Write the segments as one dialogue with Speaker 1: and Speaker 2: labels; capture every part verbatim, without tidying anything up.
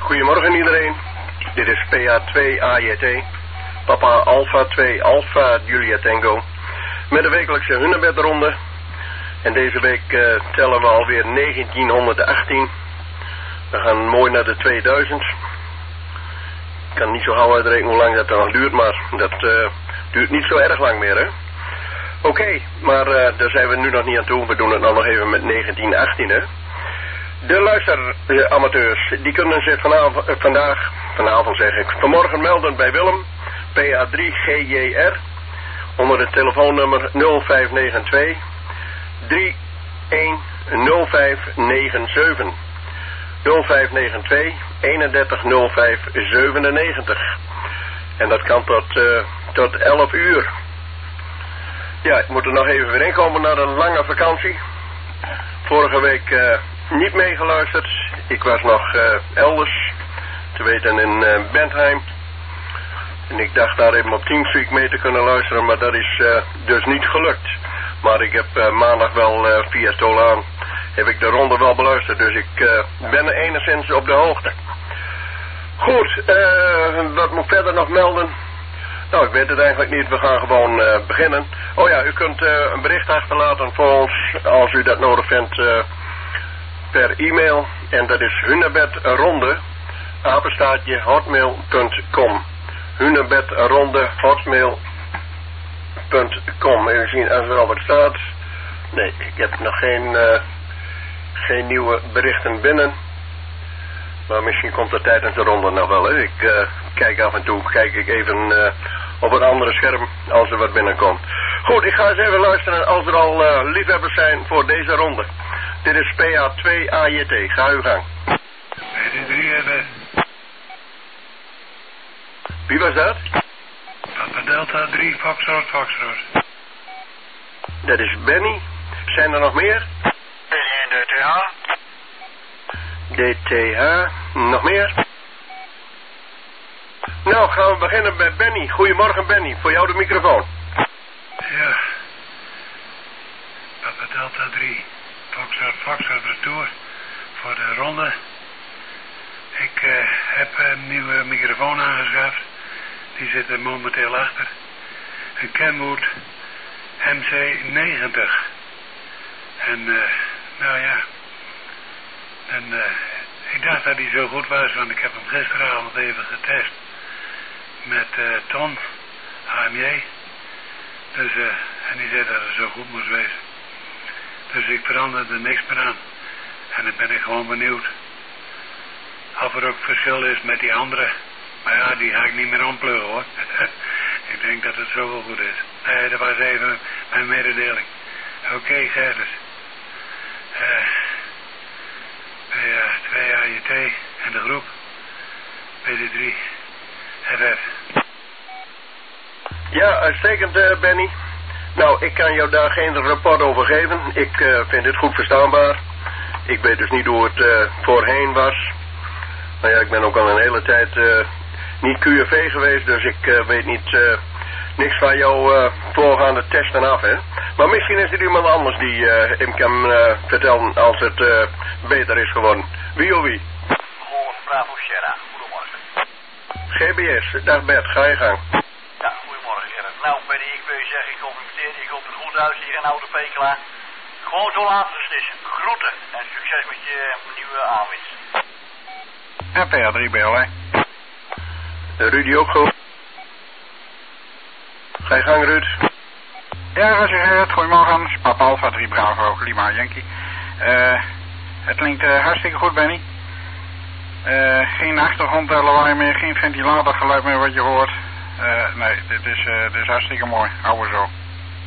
Speaker 1: Goedemorgen iedereen. Dit is P A twee A J T. Papa Alpha twee Alpha Julia Tango. Met de wekelijkse Hunebedronde. En deze week uh, tellen we alweer negentienhonderdachttien. We gaan mooi naar de tweeduizend. Ik kan niet zo gauw uitrekenen hoe lang dat nog duurt, maar dat uh, duurt niet zo erg lang meer, hè. Oké, okay, maar uh, daar zijn we nu nog niet aan toe. We doen het nou nog even met negentien achttien, hè. De luisteramateurs, die kunnen zich vanavond, uh, vandaag, vanavond zeg ik, vanmorgen melden bij Willem, P A drie G J R, onder het telefoonnummer nul vijf negen twee drie een nul vijf negen zeven. nul vijf negen twee eenendertig nul vijf zevenennegentig. En dat kan tot, uh, tot elf uur. Ja, ik moet er nog even weer inkomen naar een lange vakantie. Vorige week uh, niet meegeluisterd. Ik was nog uh, elders, te weten in uh, Bentheim. En ik dacht daar even op Teamspeak mee te kunnen luisteren, maar dat is uh, dus niet gelukt. Maar ik heb uh, maandag wel uh, via Tolaan heb ik de ronde wel beluisterd, dus ik uh, ben er enigszins op de hoogte. Goed, uh, wat moet ik verder nog melden? Nou, ik weet het eigenlijk niet, we gaan gewoon uh, beginnen. Oh ja, u kunt uh, een bericht achterlaten voor ons, als u dat nodig vindt, uh, per e-mail. En dat is hunebedronde, apenstaartje, hotmail punt com. hunebedronde, hotmail punt com. Even zien als er al wat staat. Nee, ik heb nog geen... Uh, Geen nieuwe berichten binnen. Maar misschien komt er tijdens de ronde nog wel. Hè? Ik uh, kijk af en toe, kijk ik even uh, op het andere scherm als er wat binnenkomt. Goed, ik ga eens even luisteren als er al uh, liefhebbers zijn voor deze ronde. Dit is P A twee A J T. Ga uw gang.
Speaker 2: P D drie hebben.
Speaker 1: Wie was dat?
Speaker 2: Papa Delta drie Foxtrot Foxtrot.
Speaker 1: Dat is Benny. Zijn er nog meer?
Speaker 3: D T H.
Speaker 1: D T H. Nog meer? Nou, gaan we beginnen bij Benny. Goedemorgen Benny, voor jou de microfoon.
Speaker 2: Ja. Papa Delta drie Foxtrot Foxtrot retour voor de ronde. Ik uh, heb een nieuwe microfoon aangeschaft. Die zit er momenteel achter. Een Kenwood M C negentig. En uh, nou ja, en uh, ik dacht dat hij zo goed was, want ik heb hem gisteravond even getest met uh, Ton, A M J. Dus, uh, en die zei dat het zo goed moest wezen. Dus ik veranderde er niks meer aan. En dan ben ik gewoon benieuwd of er ook verschil is met die andere. Maar ja, die ga ik niet meer ompluggen hoor. Ik denk dat het zo wel goed is. Nee, dat was even mijn mededeling. Oké, okay, Gerrit. Uh, P A twee A J T en de groep P D drie F F.
Speaker 1: Ja, uitstekend uh, Benny. Nou, ik kan jou daar geen rapport over geven. Ik uh, vind dit goed verstaanbaar. Ik weet dus niet hoe het uh, voorheen was. Nou ja, ik ben ook al een hele tijd uh, niet Q F V geweest, dus ik uh, weet niet... Uh, niks van jouw uh, voorgaande testen af, hè. Maar misschien is er iemand anders die uh, hem kan uh, vertellen als het uh, beter is geworden. Wie of wie?
Speaker 3: Gewoon Bravo Sierra. Goedemorgen.
Speaker 1: G B S, dag Bert, ga je gang.
Speaker 3: Ja, goedemorgen Gerrit. Nou Benny, ik wil je zeggen, ik complimenteer je, je komt er goed uit hier in Oude Pekela. Gewoon zo laten beslissen. Groeten en succes met je nieuwe aanwinst.
Speaker 4: Ja, P A drie B L, hè.
Speaker 1: Uh, Rudy ook goed. Ga je gang, Ruud.
Speaker 4: Ja, Roger Gerrit, goedemorgen. Papa Alpha drie Bravo, Lima Yankee. Uh, het klinkt uh, hartstikke goed, Benny. Uh, geen achtergrondlawaai meer, geen ventilatorgeluid meer wat je hoort. Uh, nee, dit is, uh, dit is hartstikke mooi. Hou we zo.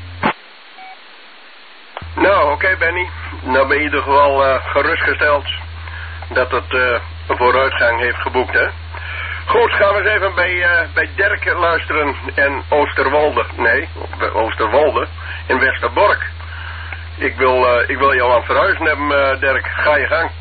Speaker 1: Nou, oké okay, Benny. Nou ben je in ieder geval uh, gerustgesteld dat het uh, een vooruitgang heeft geboekt, hè. Goed, gaan we eens even bij, uh, bij Dirk luisteren en Oosterwolde. Nee, Oosterwolde in Westerbork. Ik wil, uh, ik wil jou aan het verhuizen hebben, uh, Dirk. Ga je gang.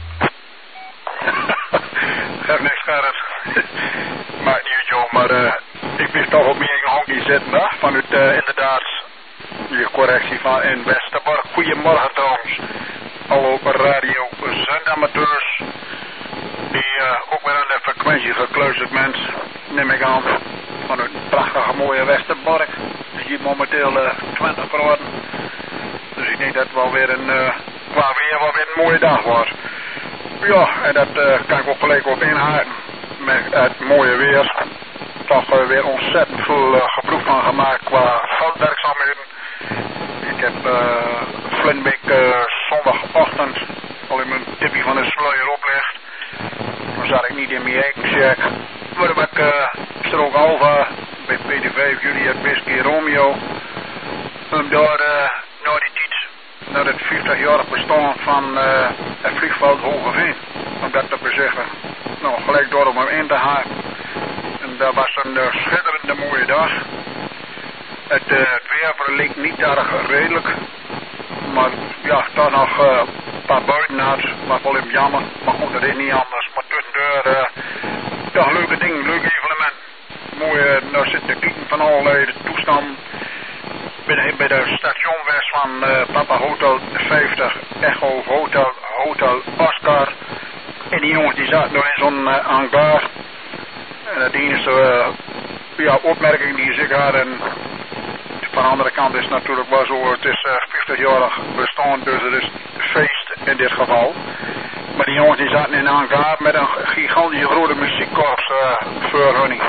Speaker 4: Zeg niks, Gerrit. Maakt niet uit, joh, maar uh, ik blijf toch op mijn eigen honkje zitten, hè? Vanuit uh, inderdaad je correctie van in Westerbork. Goedemorgen, trouwens. Hallo, radio Zendamateurs. Die uh, ook weer aan de vakantie gekluisterd mens, neem ik aan. Van een prachtige mooie Westerbork. Het is hier momenteel uh, twintig graden. Dus ik denk dat het wel weer een, uh, qua weer wel weer een mooie dag wordt. Ja, en dat uh, kan ik ook gelijk op inhaken. Met het mooie weer. Toch uh, weer ontzettend veel uh, gebruik van gemaakt qua veldwerkzaamheden. Ik heb uh, Flintbeek uh, zondagochtend al in mijn tipje van de sluier oplegd. Dan zat ik niet in mijn check. Toen heb ik uh, Strook Alpha bij P D vijf Juliet Whisky Romeo. En daar uh, naar die tijd, naar het vijftigjarig bestaan van uh, het vliegveld Hogeveen. Om dat te bezichtigen. Nou, gelijk door om hem in te haken. En dat was een uh, schitterende mooie dag. Het, uh, het weer verliep niet erg redelijk. Maar ja, toch nog uh, een paar buitennaad. Maar wel even jammer. Maar goed, dat is niet anders. Maar tussendoor, uh, toch leuke dingen, leuk evenement. Mooi, uh, nou zitten te kijken van allerlei de toestanden. Bij, bij de station West van uh, Papa Hotel vijftig, Echo Hotel, Hotel Oscar. En die jongens die zaten nog in zo'n uh, hangar. En het enige uh, ja, opmerking die ik had. En van de andere kant is het natuurlijk wel zo, het is uh, vijftigjarig bestaan, dus het is feest in dit geval. Maar die jongens die zaten in een hangar met een gigantische grote muziekkorps uh, voor hunning.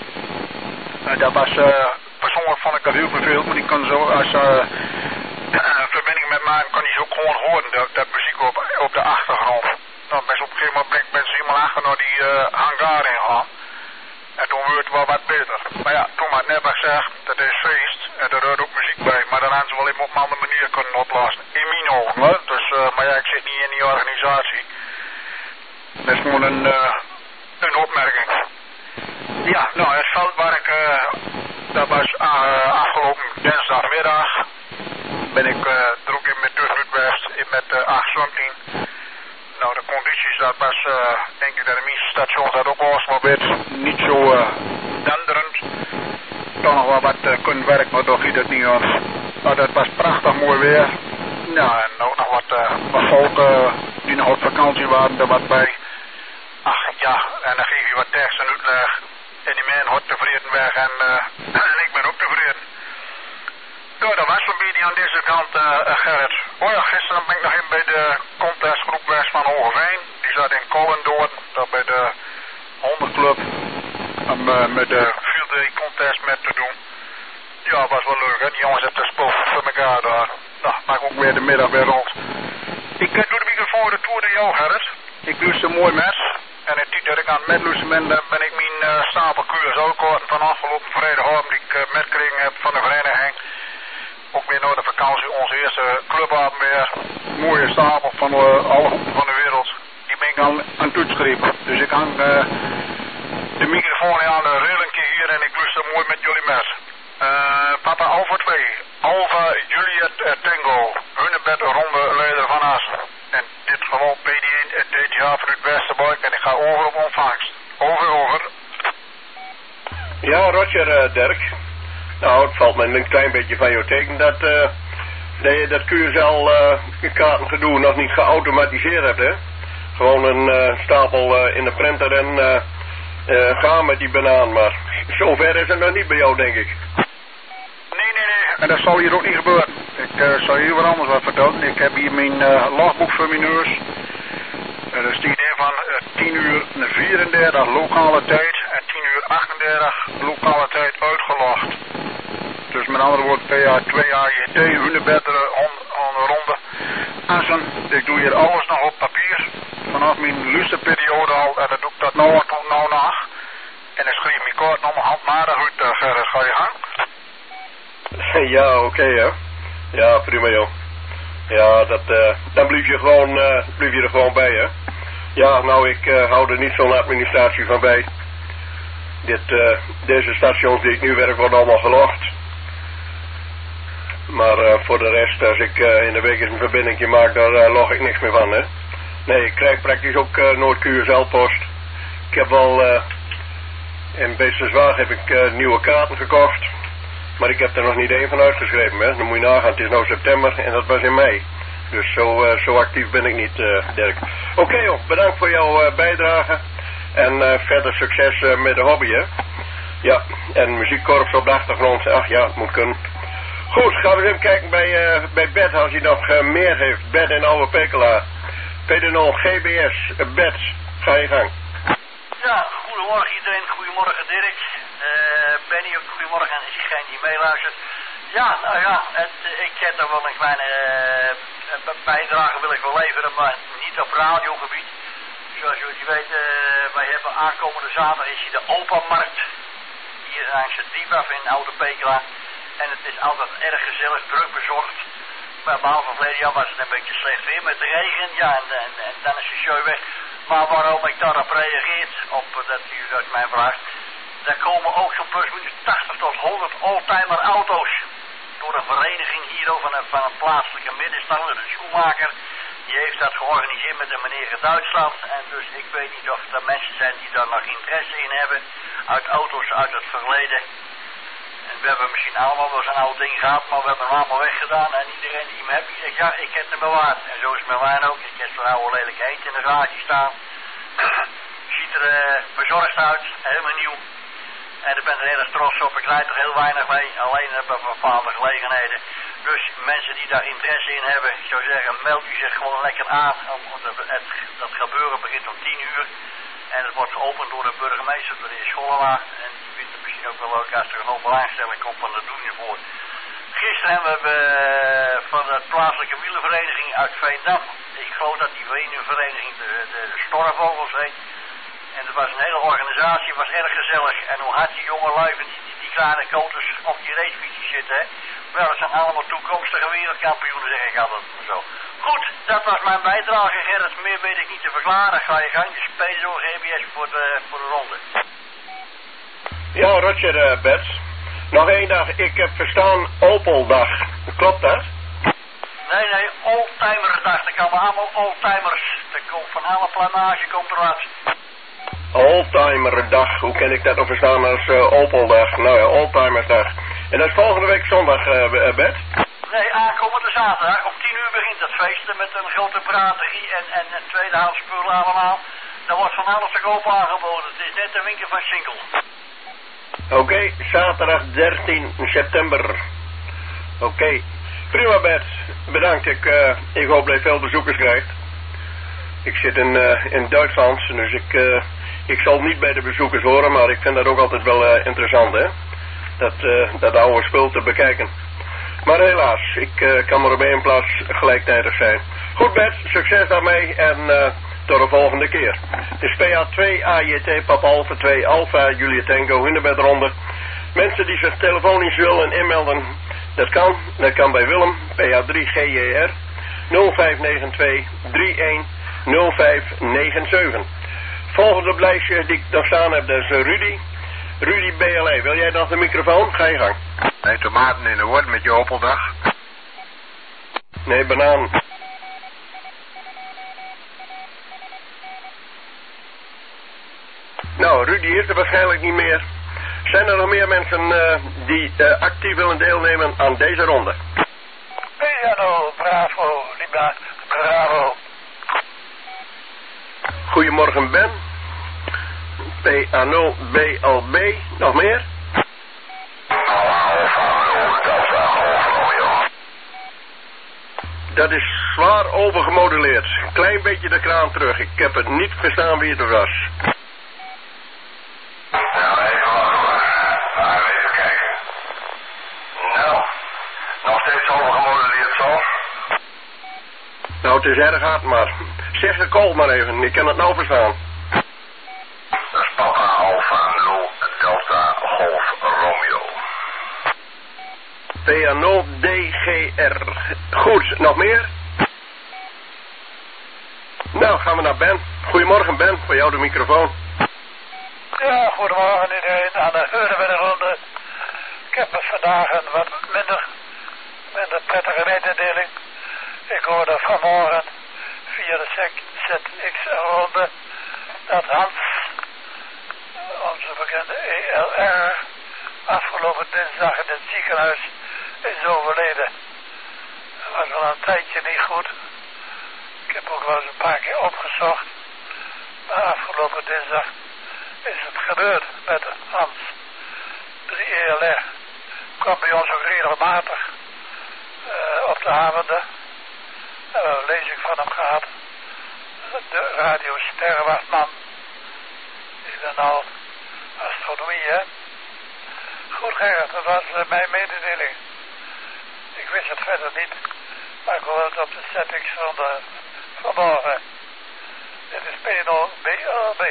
Speaker 4: Uh, dat was, uh, persoonlijk vond ik dat heel vervelend, maar die kon zo, als uh, uh, verbinding met mij, kon die zo gewoon horen, dat, dat muziek op, op de achtergrond. Dan ben je op een gegeven moment ben je helemaal achter naar die uh, hangar ingaan. En toen werd het wel wat beter. Maar ja, toen had net gezegd, dat is feest en er hoort ook muziek bij. Maar dan hadden ze wel even op een andere manier kunnen oplossen. In mijn ogen, hè? Dus, uh, maar ja, ik zit niet in die organisatie. Dat is gewoon een, uh, een opmerking. Ja, nou, het veld waar ik, uh, dat was uh, afgelopen dinsdagmiddag. Ben ik uh, er ook in met Tussut West, in met uh, acht zeventien. Nou, de condities, dat was, uh, denk ik dat de meeste stations dat ook was, maar werd niet zo uh, denderend. Toch nog wel wat uh, kunnen werken, maar toch giet het niet aan. Maar dat was prachtig mooi weer. Ja, en ook nog wat, uh, wat volk uh, die nog op vakantie waren, er wat bij. Ach ja, en dan geef je wat tekst en uitleg. En die man wordt tevreden weg en, uh, en ik ben ook tevreden. Nou, dat was een beetje aan deze kant, uh, Gerrit. Oh ja, gisteren ben ik nog in bij de contestgroep West van Hogeveen. Die zat in Collendoorn, daar bij de hondenclub. Om uh, met de field day contest met te doen. Ja, was wel leuk, hè. Die jongens hebben de spul voor elkaar daar. Nou, maak ook weer de middag weer rond. Ik uh, doe de microfoon de tour naar jou, Gerrit. Ik doe ze mooi met. En in die dat ik aan het metlussen ben, uh, ben ik mijn uh, stapel Q S O-kaarten van afgelopen vrijdagavond die ik uh, metgekregen heb van de vereniging. Ook weer naar de vakantie, onze eerste clubavond weer. Mooie stapel van uh, alle hoeken van de wereld. Die ben ik aan, aan het toetsgrepen. Dus ik hang uh, de microfoon aan de reling hier en ik lust er mooi met jullie met. Uh, Papa Alpha twee, Alpha Juliet uh, Tango, Hunebed ronde leider van Assen. En dit geval P D één en D T H van het Westerbork en ik ga over op ontvangst. Over, over.
Speaker 1: Ja, Roger, uh, Dirk. Nou, het valt me een klein beetje van jou tegen dat, uh, dat je dat Q S L-kaartengedoe uh, nog niet geautomatiseerd hebt, hè? Gewoon een uh, stapel uh, in de printer en uh, uh, gaan met die banaan, maar zover is het nog niet bij jou, denk ik.
Speaker 4: Nee, nee, nee. En dat zal hier ook niet gebeuren. Ik uh, zal hier wat anders wat vertellen. Ik heb hier mijn uh, logboek voor mijn neus. Uh, dat is die idee van uh, tien uur vierendertig lokale tijd en tien uur achtendertig lokale tijd uitgelogd. Dus met andere woorden P A twee A J T, Hunebedder, ronde Assen. Ik doe hier alles nog op papier. Vanaf mijn lusterperiode al en dat doe ik dat nou tot nou nog. En dan schreef mijn kaart nog handmatig uit, uh, Gerrit, ga je gang?
Speaker 1: Ja, oké, okay, hè. Ja, prima, joh. Ja, dat, uh, dan blijf je, gewoon, uh, blijf je er gewoon bij, hè. Ja, nou, ik uh, hou er niet zo'n administratie van bij. Dit, uh, deze stations die ik nu werk worden allemaal gelogd. Maar uh, voor de rest, als ik uh, in de week eens een verbinding maak, daar uh, log ik niks meer van, hè. Nee, ik krijg praktisch ook uh, nooit Q S L-post. Ik heb wel, uh, in Beesterswaag heb ik uh, nieuwe kaarten gekocht. Maar ik heb er nog niet één van uitgeschreven, hè. Dan moet je nagaan, het is nu september en dat was in mei. Dus zo, uh, zo actief ben ik niet, uh, Dirk. Oké, okay, joh, bedankt voor jouw uh, bijdrage. En uh, verder succes uh, met de hobby, hè. Ja, en muziekkorps op de achtergrond. Ach ja, het moet kunnen. Goed, gaan we eens even kijken bij, uh, bij Bert als hij nog uh, meer heeft. Bert in Oude Pekela. P D nul G B S. Uh, Bert, ga je gang.
Speaker 3: Ja, goedemorgen iedereen. Goedemorgen Dirk. Uh, Benny ook goedemorgen en iedereen die meeluistert. Ja, nou ja, het, ik heb er wel een kleine uh, bijdrage wil ik wel leveren, maar niet op radiogebied. Zoals jullie weten, uh, wij hebben aankomende zaterdag is hier de Opa-markt. Hier langs het Diepaf in Oude Pekela. En het is altijd erg gezellig, druk bezorgd. Maar behalve verleden jaar was het een beetje slecht weer met de regen. Ja, en, en, en dan is de show weg. Maar waarom ik daarop reageer, op dat u dat mij vraagt. Daar komen ook zo'n plusminus tachtig tot honderd oldtimer auto's. Door een vereniging hier van een, van een plaatselijke middenstander, de Schoenmaker. Die heeft dat georganiseerd met een meneer uit Duitsland. En dus ik weet niet of er mensen zijn die daar nog interesse in hebben. Uit auto's uit het verleden. En we hebben misschien allemaal wel zo'n oud ding gehad, maar we hebben hem allemaal weggedaan. En iedereen die hem heeft, die zegt ja, ik heb hem bewaard. En zo is het met mij ook. Ik heb zo'n oude lelijk eend in de garage staan. Ziet er uh, bezorgd uit, helemaal nieuw. En ik ben er erg trots op. Ik rijd er heel weinig mee, alleen bij bepaalde gelegenheden. Dus mensen die daar interesse in hebben, ik zou zeggen, meld u zich gewoon lekker aan. Het, het, dat gebeuren begint om tien uur. En het wordt geopend door de burgemeester, door de heer Schollema. En die vindt het misschien ook wel leuk als er een open belangstelling komt van de doen hiervoor. Gisteren hebben we uh, van de plaatselijke wielervereniging uit Veendam. Ik geloof dat die vereniging de, de, de Stormvogels heet. En het was een hele organisatie, het was erg gezellig. En hoe hard die jonge lui, die, die, die kleine koters op die racefietsjes zitten, hè. Wel, dat zijn allemaal toekomstige wereldkampioenen, zeg ik altijd zo. Goed, dat was mijn bijdrage, Gerrit. Meer weet ik niet te verklaren. Ga je gang, dus P D nul G B S voor de, voor de ronde.
Speaker 1: Ja, Roger, uh, Bert. Nog één dag, ik heb verstaan Opeldag. Klopt dat?
Speaker 3: Nee, nee, oldtimerdag. Er komen allemaal oldtimers. Er komt van alle planage komt er wat.
Speaker 1: Oldtimerdag, hoe kan ik dat nog verstaan als uh, Opeldag? Nou ja, Oldtimersdag. En dat is volgende week zondag, uh, Bert?
Speaker 3: Nee, aankomende zaterdag. Om tien uur begint het feesten met een grote braderie en, en, en tweedehands spullen allemaal. Er wordt van alles te koop aangeboden. Het is net een winkel van Sinkel.
Speaker 1: Oké, okay, zaterdag dertien september. Oké, okay. Prima Bert. Bedankt. Ik, uh, ik hoop dat je veel bezoekers krijgt. Ik zit in, uh, in Duitsland, dus ik, uh, ik zal niet bij de bezoekers horen, maar ik vind dat ook altijd wel uh, interessant, hè. Dat, uh, dat oude spul te bekijken. Maar helaas, ik uh, kan maar op één plaats gelijktijdig zijn. Goed Bert, succes daarmee en uh, tot de volgende keer. Het is P A twee A J T Papa Alpha twee Alpha Julia Tango Hunebed ronde. Mensen die zich telefonisch willen inmelden, dat kan. Dat kan bij Willem, P A drie G J R, nul vijf negen twee drie een nul vijf negen zeven. Volgende op lijstje die ik nog staan heb, dat is Rudy. Rudy B L E, wil jij nog de microfoon? Ga je gang.
Speaker 5: Nee, tomaten in de woord met je Opeldag.
Speaker 1: Nee, banaan. Nou, Rudy is er waarschijnlijk niet meer. Zijn er nog meer mensen uh, die uh, actief willen deelnemen aan deze ronde?
Speaker 6: Piano, bravo, Lima, bravo.
Speaker 1: Goedemorgen Ben. P A nul B L B, nog meer? Dat is zwaar overgemoduleerd. Klein beetje de kraan terug. Ik heb het niet verstaan wie het er was.
Speaker 5: Nou, even wachten hoor. Nou, even kijken. Nou, nog steeds overgemoduleerd zo.
Speaker 1: Nou, het is erg hard, maar zeg de call maar even. Ik kan het nou verstaan.
Speaker 5: Dat is Papa Alpha nul Delta Golf Romeo.
Speaker 1: P A nul D G R. Goed, nog meer? Nou, gaan we naar Ben. Goedemorgen Ben, voor jou de microfoon.
Speaker 6: Ja, goedemorgen iedereen aan de Hunebed-ronde. Ik heb vandaag een wat minder, minder prettige mededeling. Ik hoorde vanmorgen via de Z X-ronde dat Hans, onze bekende E L R, afgelopen dinsdag in het ziekenhuis is overleden. Dat was wel een tijdje niet goed. Ik heb ook wel eens een paar keer opgezocht. Maar afgelopen dinsdag is het gebeurd met Hans. drie E L R kwam bij ons ook regelmatig uh, op de avonden. We hebben een lezing van hem gehad. De radio Sterrenwachtman. Die dan al astronomie, hè. Goed, Gerrit, dat was uh, mijn mededeling. Ik wist het verder niet, maar ik hoor het op de settings van de vanmorgen. Dit is P nul B L B.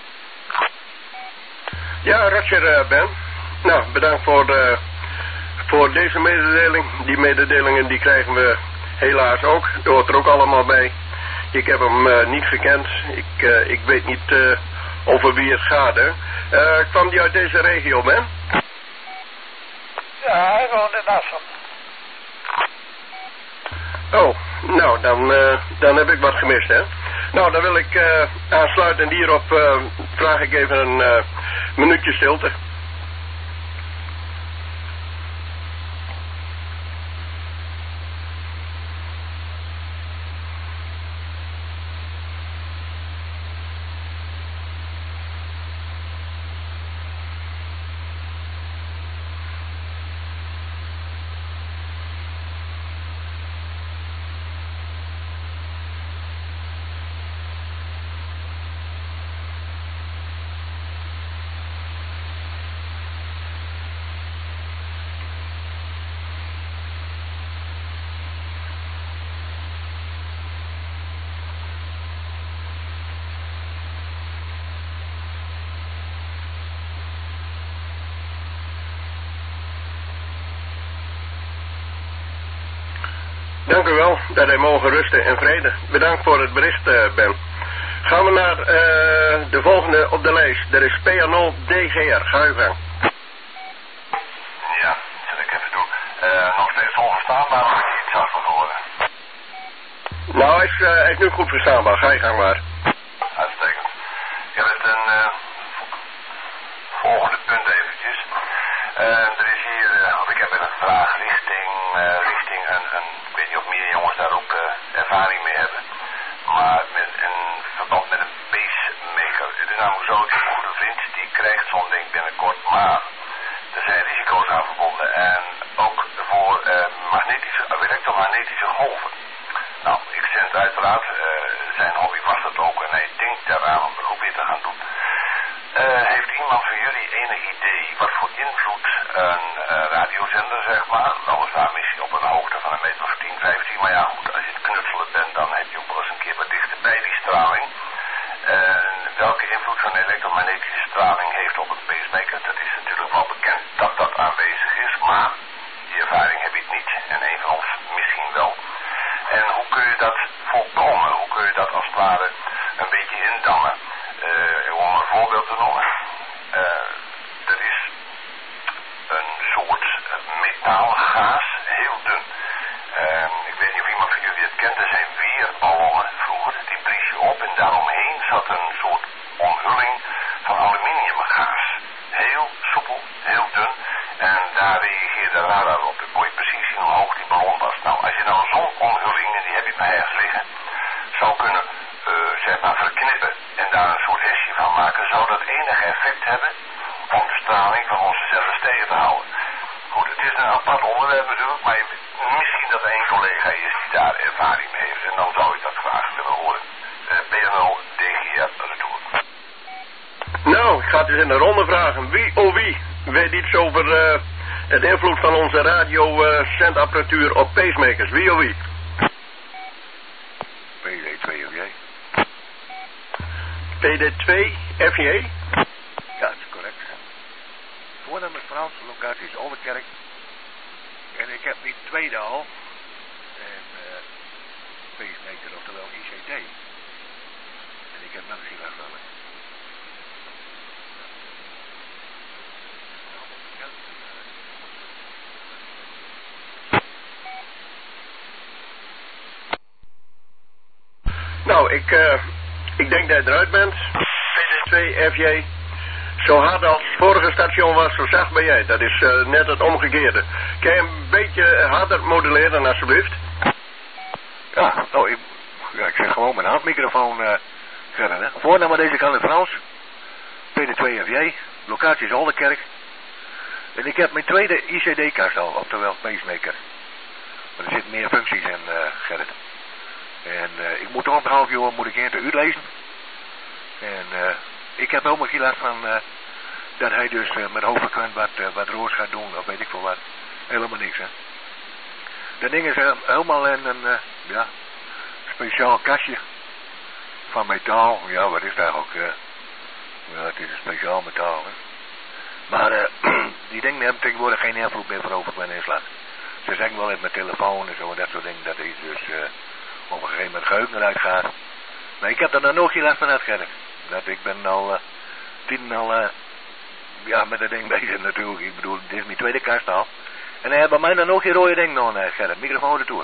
Speaker 1: Ja, Roger, uh, Ben. Nou, bedankt voor, de, voor deze mededeling. Die mededelingen die krijgen we helaas ook. Dat hoort er ook allemaal bij. Ik heb hem uh, niet gekend. Ik, uh, ik weet niet uh, over wie het gaat, hè. Uh, kwam die uit deze regio, Ben?
Speaker 6: Ja, hij woont in Assen.
Speaker 1: Oh, nou, dan, uh, dan heb ik wat gemist, hè. Nou, dan wil ik uh, aansluitend hierop uh, vraag ik even een uh, minuutje stilte. Dank u wel dat hij mogen rusten in vrede. Bedankt voor het bericht, uh, Ben. Gaan we naar uh, de volgende op de lijst. Dat is P N O D G R. Ga u gang.
Speaker 5: Ja, zet ik even doen. Uh, nog steeds onverstaanbaar, maar ik iets zachter geworden.
Speaker 1: Nou, hij is, uh, hij is nu goed verstaanbaar. Ga je gang maar.
Speaker 5: Uitstekend. Je hebt een uh, volgende punt eventjes. Uh, er is hier, uh, of ik heb een vraag richting, uh, richting een, een, ik weet niet of meer jongens daar ook uh, ervaring mee hebben. Maar met een verband met een pacemaker. Het is namelijk zo, die goede vriend die krijgt zo'n ding binnenkort, maar er zijn risico's aan verbonden. En ook voor uh, magnetische, uh, elektromagnetische golven. Nou, ik zend uiteraard, uh, zijn hobby was het ook en hij denkt daaraan om er ook weer te gaan doen. Uh, heeft iemand van jullie enig idee wat voor invloed een uh, radiozender, zeg maar, weliswaar misschien op een hoogte van een meter of tien, vijftien, maar ja goed, als je het knutselen bent, dan heb je ook wel eens een keer wat dichterbij die straling. Uh, welke invloed zo'n elektromagnetische straling heeft op een pacemaker, dat is natuurlijk wel bekend dat dat aanwezig is, maar die ervaring heb ik niet en een van ons misschien wel. En hoe kun je dat voorkomen? Hoe kun je dat als het ware een beetje indammen? Uh, om een voorbeeld te noemen. Uh, dat is een soort metaalgaas, heel dun. Uh, ik weet niet of iemand van jullie het kent. Er zijn weerballonnen vroeger. Die blies je op en daaromheen zat een soort omhulling van aluminiumgaas. Heel soepel, heel dun. En daar reageerde radar op. Dan kon je precies zien hoe hoog die ballon was. Nou, als je nou zo'n omhulling, en die heb je bij ergens liggen, zou kunnen, uh, zeg maar, verknippen en daar een soort hesje van maken, zou dat enig effect hebben om de straling van onze cellen tegen te houden. Goed, het is een apart onderwerp natuurlijk, maar misschien dat er één collega is die daar ervaring mee heeft en dan zou ik dat graag willen horen. Uh, B N O D G R retour.
Speaker 1: Nou, ik ga het eens in de ronde vragen. Wie, oh wie, weet iets over uh, het invloed van onze radiozendapparatuur uh, op pacemakers? Wie, oh wie?
Speaker 7: P D twee F J.
Speaker 1: P D twee F J?
Speaker 7: Ja, dat is correct. Voornaam is Frans, locatie is Oldenkerk. En ik heb die tweede al. En uh, pacemaker, oftewel I C T. En ik heb maxi-wegvallen.
Speaker 1: Nou, ik, uh, ik denk dat je eruit bent. P D twee F J. Zo hard als het vorige station was, zo zacht ben jij. Dat is uh, net het omgekeerde. Kan je een beetje harder moduleren, alsjeblieft?
Speaker 7: Ja, nou, ik, ja, ik zeg gewoon mijn handmicrofoon uh, verder, hè. Voornaam aan deze kant in Frans. P D V F J, locatie is Oldenkerk. En ik heb mijn tweede I C D-kast al, oftewel pacemaker. Maar er zitten meer functies in, uh, Gerrit. En uh, ik moet om een half uur moet ik een te uur lezen. En uh, ik heb ook nog last van uh, dat hij dus uh, met hoofdfrequent wat, uh, wat roos gaat doen, of weet ik veel wat. Helemaal niks, hè. Dat ding is uh, helemaal in een, uh, ja, speciaal kastje van metaal. Ja, wat is het eigenlijk? Uh, ja, het is een speciaal metaal, hè. Maar uh, die dingen hebben tegenwoordig geen invloed meer voor hoofdfrequent inslag. Ze zeggen wel even met telefoon en zo en dat soort dingen, dat hij dus uh, op een gegeven moment geheugen eruit gaat. Maar ik heb er dan nog geen last van uitgerkt. Dat ik ben al uh, tien al uh, ja, met dat ding bezig natuurlijk. Ik bedoel, dit is mijn tweede kast al. En hij heeft bij mij dan ook geen rode ding nog, uh, Gerrit. Microfoon ertoe.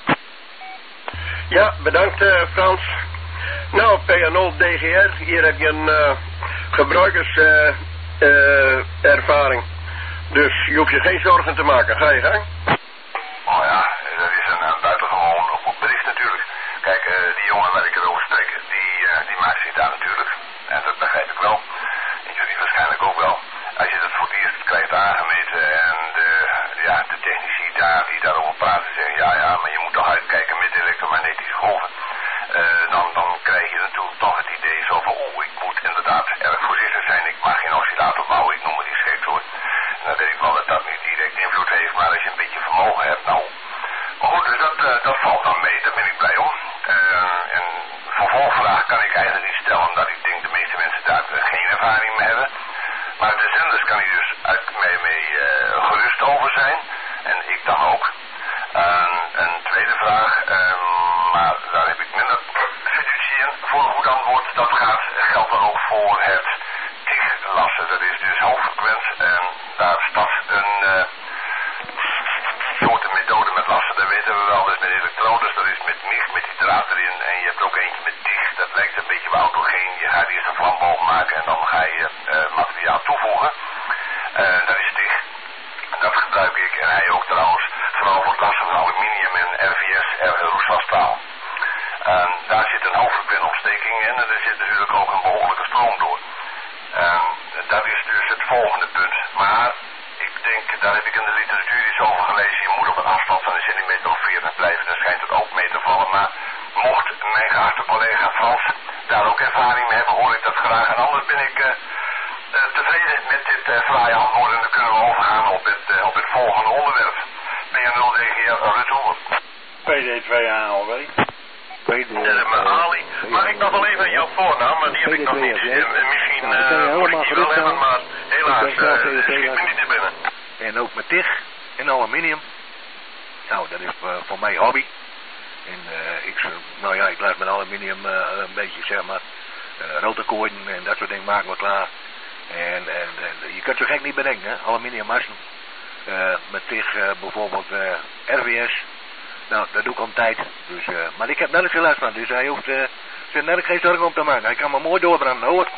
Speaker 1: Ja, bedankt uh, Frans. Nou, P nul D G R, hier heb je een uh, gebruikerservaring. Uh, uh, ervaring. Dus je hoeft je geen zorgen te maken. Ga je gang.
Speaker 5: Oh ja, dat is een, een buitengewoon goed bericht natuurlijk. Kijk, uh, die jongen waar ik erover spreek, die, uh, die maakt zich daar natuurlijk. En dat begrijp ik wel. En jullie waarschijnlijk ook wel. Als je dat voor het eerst krijgt aangemeten en de, ja, de technici daar die daarover praten zeggen, ja ja, maar je moet toch uitkijken met elektromagnetische golven. Uh, dan, dan krijg je natuurlijk toch het idee zo van, oh, ik moet inderdaad erg voorzichtig zijn. Ik mag geen oscillator bouwen, ik noem het iets geks hoor. En dan weet ik wel dat dat niet direct invloed heeft, maar als je een beetje vermogen hebt, nou. Maar goed, dus dat, uh, dat valt dan mee, daar ben ik blij om. Uh, en vervolgvraag kan ik eigenlijk niet stellen, omdat ik denk de meeste mensen daar geen ervaring mee hebben. Maar de zenders kan ik dus uit mee, mee uh, gerust over zijn. En ik dan ook. Uh, een tweede vraag, uh, maar daar heb ik minder fiducie in voor een goed antwoord. Dat gaat, geldt dan ook voor het T I G-lassen. Dat is dus hoogfrequent. En daar staat een uh, soort methode met lassen. Dat weten we wel. Dat is met elektrodes. Dat is met M I G, met die draad erin. En je hebt ook eentje met T I G. Dat lijkt een beetje op autogeen. Je gaat eerst een vlamboog maken en dan ga je uh, materiaal toevoegen. Uh, dat is T I G. Dat gebruik ik. En hij ook trouwens. Vooral voor het lassen van aluminium en R V S, roestafstaal. Um, daar zit een hoofdfrequent ontsteking in en er zit natuurlijk ook een behoorlijke stroom door. Um, dat is dus het volgende punt. Maar ik denk, daar heb ik in de literatuur iets over gelezen. Je moet op een afstand van een centimeter of veertig blijven. Dan schijnt het ook mee te vallen. Maar mocht mijn geachte collega Frans daar ook ervaring mee hebben, hoor ik dat graag. En anders ben ik uh, uh, tevreden met dit uh, fraaie antwoord. En dan kunnen we overgaan op het, uh, op het volgende onderwerp. P nul D G R, retour.
Speaker 4: P D twee A L W.
Speaker 1: Ali, mag ik nog wel even jouw voornaam, maar die heb ik nog niet. Uh, misschien uh, moet ik die wel hebben, maar helaas, uh, schiet me niet te binnen.
Speaker 7: En ook met T I G en aluminium. Nou, dat is uh, voor mij hobby. En uh, ik, nou ja, ik laat met aluminium uh, een beetje, zeg maar, uh, rotorkoorden en dat soort dingen maken we klaar. En, en, en je kunt zo gek niet bedenken, hè, aluminium massen. Uh, met T I G uh, bijvoorbeeld uh, R V S. Nou, dat doe ik altijd. Dus, uh, maar ik heb nergens geen last van, dus hij hoeft uh, zich nergens geen zorgen om te maken. Hij kan me mooi doorbranden, hoor.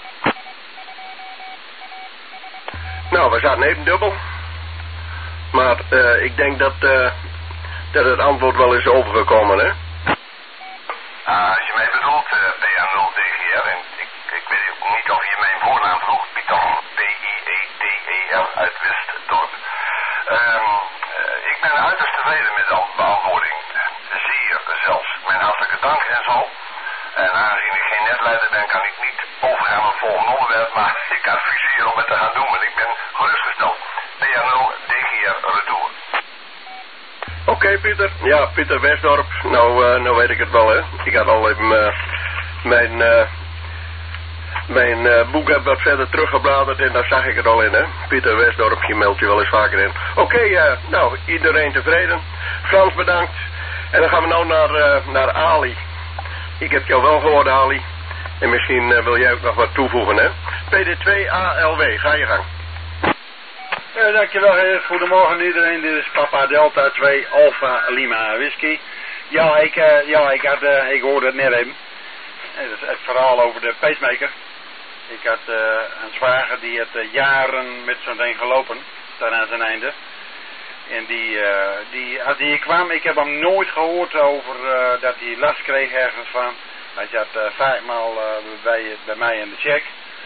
Speaker 1: Nou, we zaten even dubbel. Maar uh, ik denk dat, uh, dat het antwoord wel is overgekomen, hè?
Speaker 5: Uh, als je mij bedoelt, uh, P nul D G R, en ik, ik weet ook niet of je mijn voornaam vroeg, Pieter, P I E T E R uit Westdorp. Um, uh, ik ben uiterst tevreden met de beantwoording. Zeer zelfs. Mijn hartelijke dank en zo. En aangezien ik geen netleider ben, kan ik niet overgaan op het volgende onderwerp, maar ik adviseer om het te gaan doen, want ik ben gerustgesteld. P nul D G R, retour.
Speaker 1: Oké, okay, Pieter. Ja, Pieter Westdorp. Nou, uh, nou weet ik het wel, hè. Ik had al even uh, mijn, uh, mijn uh, boek heb wat verder teruggebladerd en daar zag ik het al in, hè. Pieter Westdorp, je meldt je wel eens vaker in. Oké, okay, uh, nou, iedereen tevreden. Frans bedankt. En dan gaan we nou naar, uh, naar Ali. Ik heb jou wel gehoord, Ali. En misschien uh, wil jij ook nog wat toevoegen, hè. P D twee A L W, ga je gang.
Speaker 4: Ja, dankjewel, heer. Goedemorgen iedereen. Dit is Papa Delta twee Alpha Lima Whisky. Ja, ik, uh, ja, ik, had, uh, ik hoorde het net even. Het, het verhaal over de pacemaker. Ik had uh, een zwager die had uh, jaren met zo'n ding gelopen. Tot aan zijn einde. En die, uh, die, als die hier kwam, ik heb hem nooit gehoord over uh, dat hij last kreeg ergens van. Hij zat uh, vijfmaal uh, bij, bij mij in de check.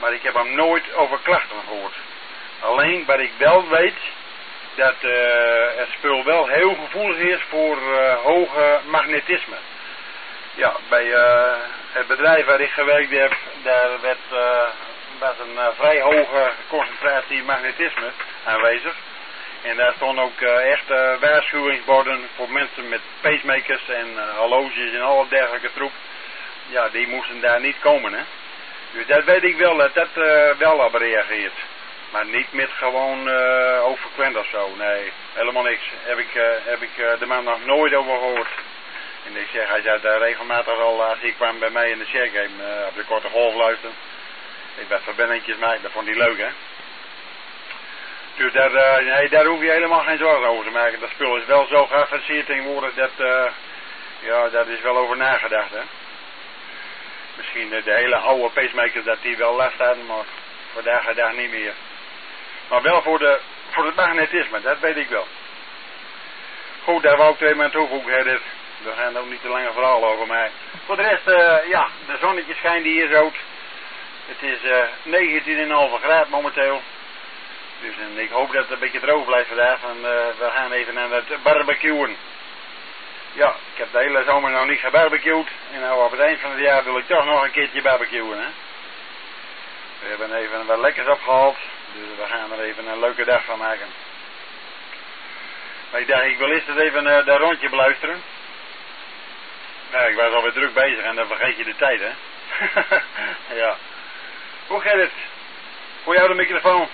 Speaker 4: maar ik heb hem nooit over klachten gehoord. Alleen wat ik wel weet, dat uh, het spul wel heel gevoelig is voor uh, hoge magnetisme. Ja, bij uh, het bedrijf waar ik gewerkt heb, daar werd, uh, was een uh, vrij hoge concentratie magnetisme aanwezig. En daar stonden ook uh, echt uh, waarschuwingsborden voor mensen met pacemakers en uh, horloges en alle dergelijke troep. Ja, die moesten daar niet komen, hè. Dus dat weet ik wel, dat dat uh, wel op reageert. Maar niet met gewoon uh, overkwent of zo, nee, helemaal niks. Heb ik, uh, heb ik uh, de man nog nooit over gehoord. En ik zeg, hij zei daar regelmatig al, als hij kwam bij mij in de sharegame uh, op de korte golf luisteren. Ik ben verbindingjes mee, dat vond hij leuk, hè. Dus daar, uh, nee, daar hoef je helemaal geen zorgen over te maken. Dat spul is wel zo geavanceerd tegenwoordig, dat, uh, ja, dat is wel over nagedacht, hè. Misschien uh, de hele oude pacemakers dat die wel last hadden, maar vandaag de dag niet meer. Maar wel voor, de, voor het magnetisme, dat weet ik wel. Goed, daar wou ik er even aan toevoegen, hè, dit. We gaan ook niet te lange verhaal over mij. Voor de rest, uh, ja, de zonnetje schijnt hier zo. Het is uh, negentien komma vijf graden momenteel. Dus en ik hoop dat het een beetje droog blijft vandaag. En uh, we gaan even aan het barbecuen. Ja, ik heb de hele zomer nog niet gebarbecued. En nou op het eind van het jaar wil ik toch nog een keertje barbecuen, hè. We hebben even wat lekkers opgehaald. Dus we gaan er even een leuke dag van maken. Maar ik dacht, ik wil eerst eens even uh, dat rondje beluisteren. Nou, ik was alweer druk bezig en dan vergeet je de tijd, hè. Ja. Hoe gaat het? Voor jou de microfoon.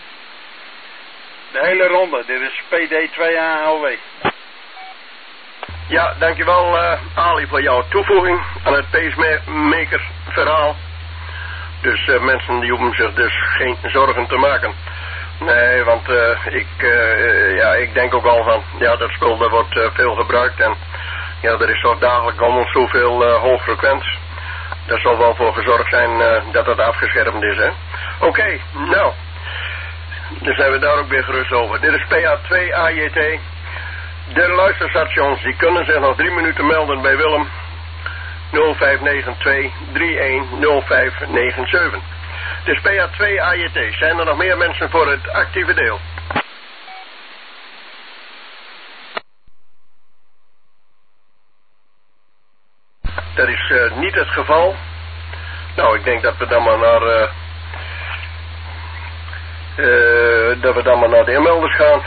Speaker 4: De hele ronde. Dit is P D twee A L W.
Speaker 1: Ja, dankjewel uh, Ali voor jouw toevoeging aan het pacemaker verhaal. Dus uh, mensen die hoeven zich dus geen zorgen te maken. Nee, want uh, ik, uh, ja, ik denk ook al van, ja, dat spul dat wordt uh, veel gebruikt en ja, er is toch dagelijks om ons zoveel uh, hoogfrequent. Daar zal wel voor gezorgd zijn uh, dat dat afgeschermd is, hè. Oké, okay, nou, dan zijn we daar ook weer gerust over. Dit is P A twee A J T. De luisterstations die kunnen zich nog drie minuten melden bij Willem. nul vijf negen twee drie een nul vijf negen zeven. Het is P A twee A J T. Zijn er nog meer mensen voor het actieve deel? Dat is uh, niet het geval. Nou, ik denk dat we dan maar naar uh, uh, dat we dan maar naar de inmelders gaan.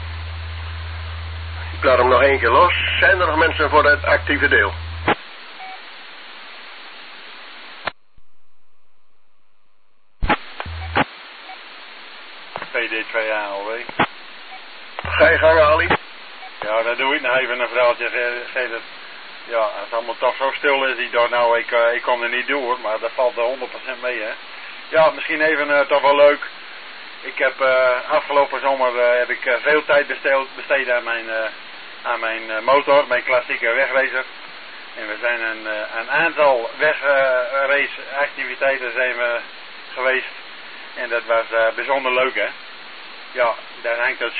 Speaker 1: Ik laat hem nog één keer los. Zijn er nog mensen voor het actieve deel?
Speaker 4: P D twee A L W.
Speaker 1: Ga je gang, Ali?
Speaker 4: Ja, dan doe ik nog even een verhaaltje. Geef het. Ja, als het allemaal toch zo stil is, ik dacht nou, ik, uh, ik kom er niet door, maar dat valt er honderd procent mee, hè. Ja, misschien even uh, toch wel leuk. Ik heb uh, afgelopen zomer uh, heb ik uh, veel tijd besteed, besteed aan mijn, uh, aan mijn uh, motor, mijn klassieke wegracer. En we zijn een, uh, een aantal wegraceactiviteiten zijn we geweest. En dat was uh, bijzonder leuk, hè. Ja, daar hangt het